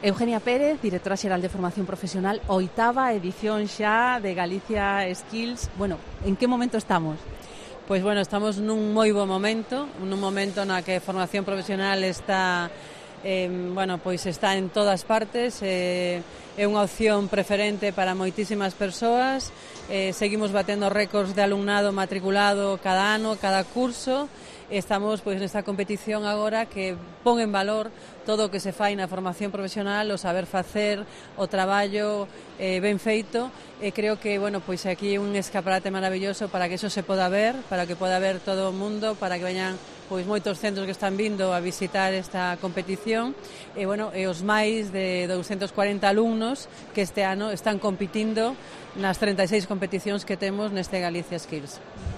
Eugenia Pérez, directora xeral de Formación Profesional, 8ª edición xa de Galicia Skills. Bueno, en que momento estamos? Pois, bueno, estamos nun moi bo momento, nun momento na que a formación profesional está, pois está en todas partes, é unha opción preferente para moitísimas persoas, seguimos batendo récords de alumnado matriculado cada ano, cada curso. Estamos pois nesta competición agora que pon en valor todo o que se fai na formación profesional, o saber facer, o traballo ben feito, e creo que, bueno, pois aquí é un escaparate maravilloso para que eso se poda ver, para que poda ver todo o mundo, para que veñan pois moitos centros que están vindo a visitar esta competición, e, bueno, e os máis de 240 alumnos que este ano están compitindo nas 36 competicións que temos neste Galicia Skills.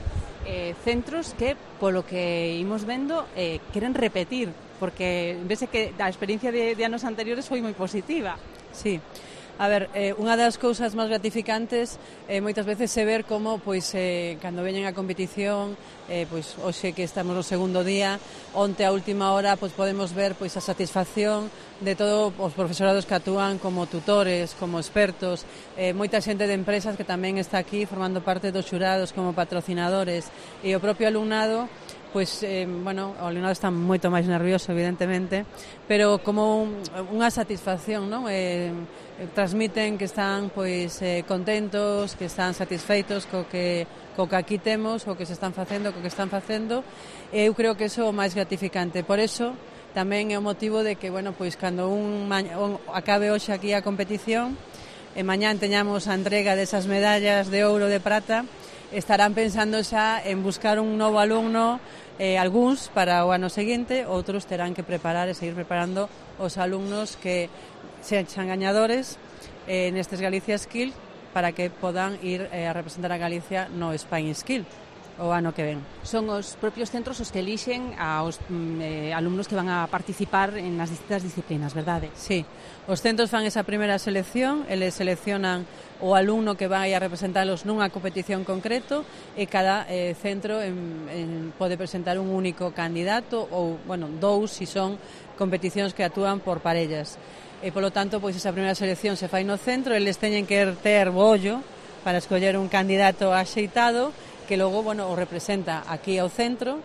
Centros que, polo que imos vendo, queren repetir, porque vese que a experiencia de anos anteriores foi moi positiva. Sí. A ver, unha das cousas máis gratificantes moitas veces é ver como, pois, cando veñen a competición, pois, hoxe que estamos no segundo día, onte a última hora, pois, podemos ver, pois, a satisfacción de todos os profesorados que actúan como tutores, como expertos, moita xente de empresas que tamén está aquí formando parte dos xurados como patrocinadores, e o propio alumnado, pois, bueno, o alumnado está moito máis nervioso, evidentemente, pero como unha satisfacción, non? Transmiten que están, pois, contentos, que están satisfeitos co que aquí temos, o que se están facendo, co que están facendo, e eu creo que iso é o máis gratificante. Por eso, tamén é o motivo de que, bueno, pois, cando acabe hoxe aquí a competición, e mañán teñamos a entrega desas medallas de ouro, de prata, estarán pensando xa en buscar un novo alumno, algúns para o ano seguinte, outros terán que preparar e seguir preparando os alumnos que sexan gañadores nestes Galicia Skill para que podan ir a representar a Galicia no Spain Skill o ano que ven. Son os propios centros os que elixen aos alumnos que van a participar en as distintas disciplinas, verdade? Sí, os centros fan esa primeira selección, eles seleccionan o alumno que vai a representalos nunha competición concreto, e cada centro pode presentar un único candidato ou, bueno, dous se son competicións que actúan por parellas. E, polo tanto, pois esa primeira selección se fai no centro, eles teñen que ter bollo para escoller un candidato axeitado que logo, bueno, o representa aquí ao centro,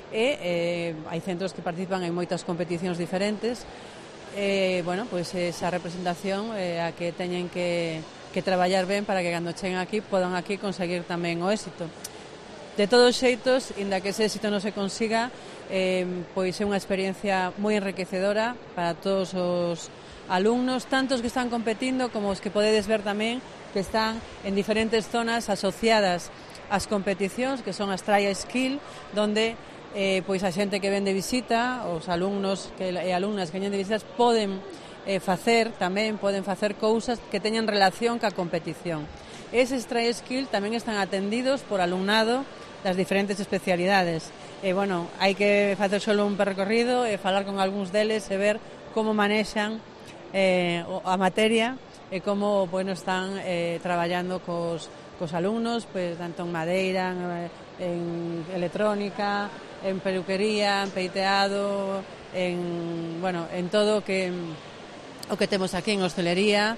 e hai centros que participan en moitas competicións diferentes, bueno, pois esa representación a que teñen que traballar ben para que cando cheguen aquí podan aquí conseguir tamén o éxito. De todos xeitos, inda que ese éxito non se consiga, pois é unha experiencia moi enriquecedora para todos os alumnos, tantos que están competindo como os que podedes ver tamén que están en diferentes zonas asociadas ás competicións, que son as Trial Skill, donde pois a xente que ven de visita, os alumnos e alumnas que veñen de visitas poden facer cousas que teñan relación ca competición. Eses Trial Skill tamén están atendidos por alumnado das diferentes especialidades. Bueno, hai que facer solo un percorrido e falar con algúns deles e ver como manexan a materia e como, bueno, están traballando cos alumnos, pues, tanto en madeira, en electrónica, en peluquería, en peiteado, en todo o que temos aquí, en hostelería,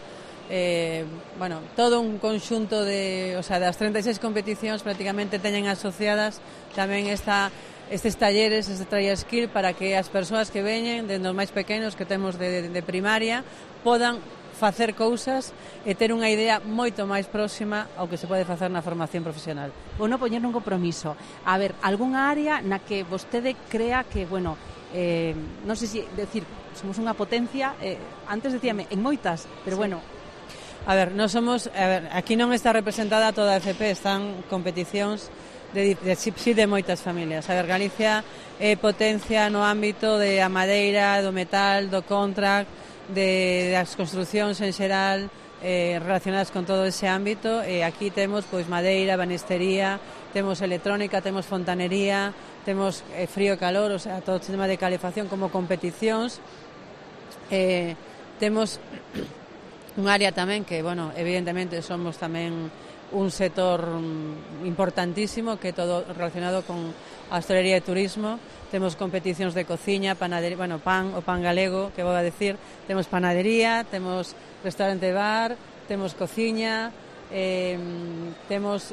todo un conxunto das 36 competicións prácticamente teñen asociadas tamén estes talleres, este Trial Skill, para que as persoas que veñen, dende os máis pequenos que temos de primaria, podan facer cousas e ter unha idea moito máis próxima ao que se pode facer na formación profesional. Bueno, poñer un compromiso. A ver, algunha área na que vostede crea que, bueno, non sei se decir, somos unha potencia, antes decíame, en moitas, pero sí. Bueno. A ver, aquí non está representada toda a FP, están competicións de moitas familias. A ver, Galicia é potencia no ámbito de a madeira, do metal, do contract, das construcións en xeral relacionadas con todo ese ámbito, e aquí temos pois madeira, banistería, temos electrónica, temos fontanería, temos frío e calor, o sea, todo o tema de calefacción como competicións. Temos un área tamén que, bueno, evidentemente somos tamén un sector importantísimo que é todo relacionado con a hostelería e turismo. Temos competicións de cociña, panadería, bueno, pan, o pan galego, que vou a decir, temos panadería, temos restaurante bar, temos cociña, temos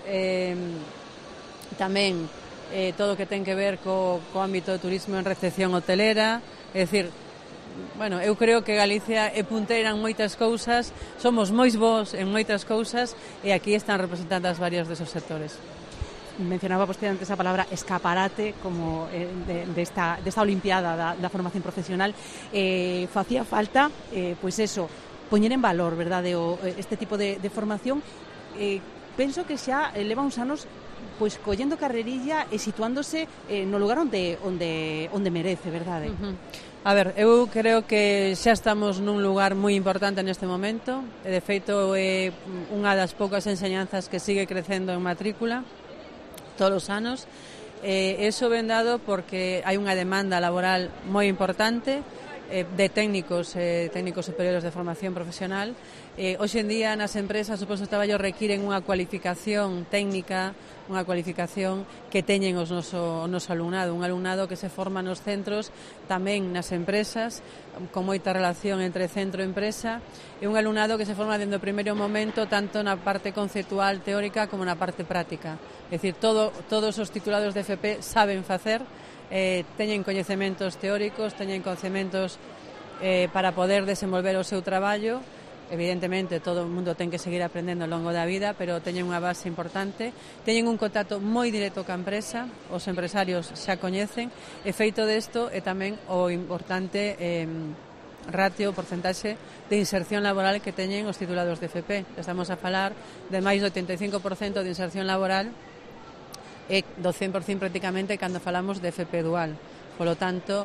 tamén todo o que ten que ver co ámbito do turismo en recepción hotelera, é dicir, bueno, eu creo que Galicia é punteira en moitas cousas, somos moi bons en moitas cousas e aquí están representadas varios desos sectores. Mencionaba vostede antes a palabra escaparate como desta olimpiada da formación profesional. Facía falta, pois eso, poñer en valor, verdade, este tipo de formación. Penso que xa leva uns anos pois collendo carrerilla e situándose no lugar onde merece, verdade? A ver, eu creo que xa estamos nun lugar moi importante neste momento, e de feito é unha das poucas enseñanzas que sigue crecendo en matrícula todos os anos. Eso ven dado porque hai unha demanda laboral moi importante de técnicos superiores de formación profesional. Hoxe en día nas empresas os postos de traballo requiren unha cualificación técnica, unha cualificación que teñen o noso alumnado, un alumnado que se forma nos centros, tamén nas empresas, con moita relación entre centro e empresa, e un alumnado que se forma dende o primeiro momento tanto na parte conceptual teórica como na parte práctica. É dicir, todos os titulados de FP saben facer, teñen coñecementos teóricos, teñen coñecementos para poder desenvolver o seu traballo. Evidentemente, todo o mundo ten que seguir aprendendo ao longo da vida, pero teñen unha base importante, teñen un contacto moi directo ca empresa, os empresarios xa coñecen, e feito desto é tamén o importante ratio, porcentaxe de inserción laboral que teñen os titulados de FP. Estamos a falar de máis do 85% de inserción laboral e do 100% prácticamente cando falamos de FP dual. Polo tanto,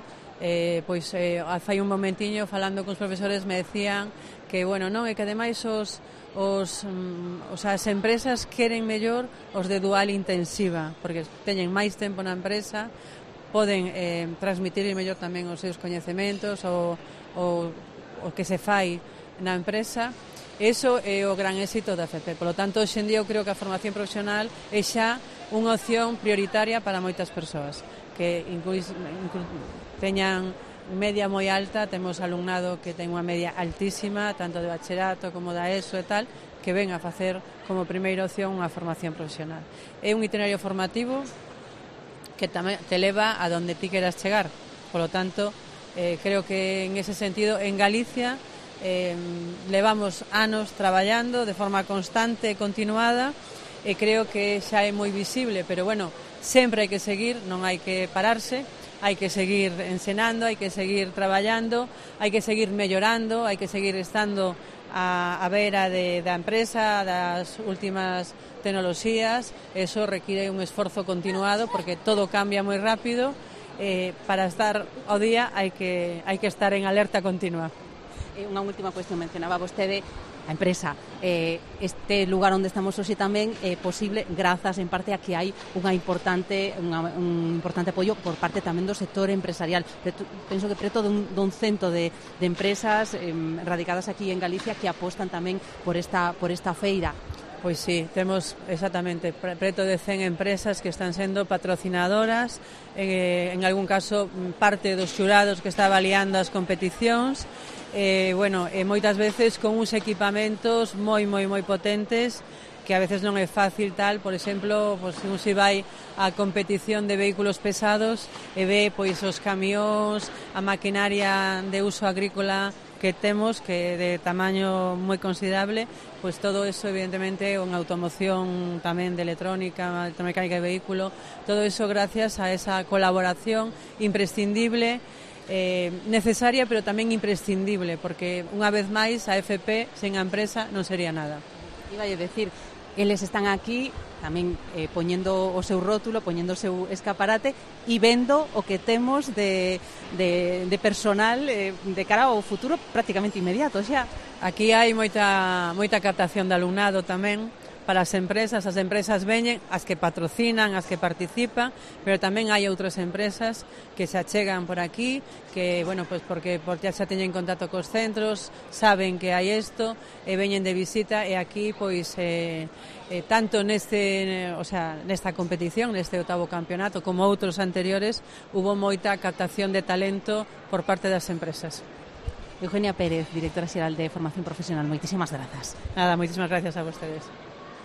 fai un momentiño falando cos profesores me decían que, bueno, non, é que ademais as empresas queren mellor os de dual intensiva, porque teñen máis tempo na empresa, poden transmitir mellor tamén os seus coñecementos, o que se fai na empresa. Eso é o gran éxito da FP. Por lo tanto, hoxe en día eu creo que a formación profesional é xa unha opción prioritaria para moitas persoas que teñan media moi alta. Temos alumnado que ten unha media altísima, tanto de bachillerato como da ESO e tal, que ven a facer como primeira opción unha formación profesional. É un itinerario formativo que tamén te leva a donde ti queras chegar. Por lo tanto, creo que en ese sentido, en Galicia, levamos anos traballando de forma constante e continuada, e creo que xa é moi visible, pero bueno, sempre hai que seguir, non hai que pararse, hai que seguir ensinando, hai que seguir traballando, hai que seguir mellorando, hai que seguir estando a vera da empresa, das últimas tecnoloxías. Eso require un esforzo continuado porque todo cambia moi rápido. Para estar ao día hai que estar en alerta continua. Unha última cuestión, mencionaba vostede a empresa. Este lugar onde estamos hoxe tamén é posible grazas en parte a que hai un importante apoio por parte tamén do sector empresarial. Penso que preto dun cento de empresas radicadas aquí en Galicia que apostan tamén por esta feira. Pois sí, temos exactamente preto de 100 empresas que están sendo patrocinadoras, en algún caso parte dos xurados que está avaliando as competicións, moitas veces con uns equipamentos moi potentes que a veces non é fácil tal. Por exemplo, un se vai á competición de vehículos pesados e ve pois os camións, a maquinaria de uso agrícola que temos, que de tamaño moi considerable, pois todo eso evidentemente unha automoción tamén de electrónica, de mecánica de vehículo, todo eso gracias a esa colaboración imprescindible, necesaria pero tamén imprescindible, porque unha vez máis a FP sen a empresa non sería nada. Iba a decir, eles están aquí tamén poñendo o seu rótulo, poñendo o seu escaparate e vendo o que temos de personal de cara ao futuro prácticamente inmediato xa. Aquí hai moita captación de alumnado tamén, para as empresas veñen, as que patrocinan, as que participan, pero tamén hai outras empresas que se achegan por aquí, que, bueno, pues porque xa teñen contacto cos centros, saben que hai isto, e veñen de visita, e aquí, pois, tanto nesta competición, neste 8º campeonato, como outros anteriores, hubo moita captación de talento por parte das empresas. Eugenia Pérez, directora xeral de Formación Profesional, moitísimas grazas. Nada, moitísimas gracias a vostedes.